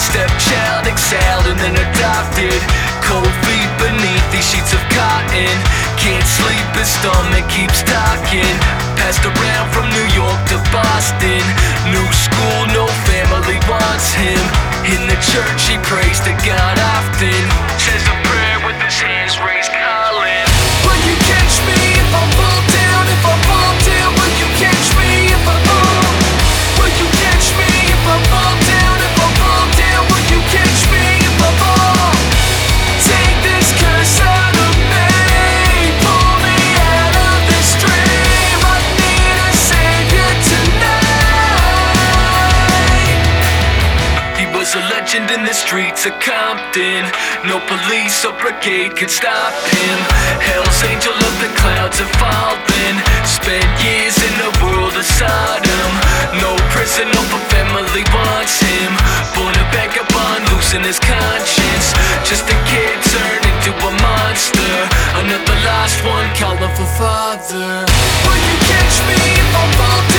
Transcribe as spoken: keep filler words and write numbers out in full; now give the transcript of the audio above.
Stepchild, exiled and then adopted. Cold feet beneath these sheets of cotton. Can't sleep, his stomach keeps talking. Passed around from New York to Boston. New school, no family wants him. In the church he prays to God often. Says a prayer with his hands raised calling. Will you catch me if I fall down? If I fall down, will you catch me if I fall? Will you catch me if I fall down? If I fall down, will you catch me if I fall? Take this curse out of me. Pull me out of this dream. I need a savior tonight. He was a legend in the streets of Compton. No police or brigade could stop him. Hell's angel of the clouds have fallen. Spent years in the world of Sodom. No prison, no family wants him. Born a vagabond, losing his conscience. Just a kid turned into a monster. Another lost one calling for father. Will you catch me if I fall down?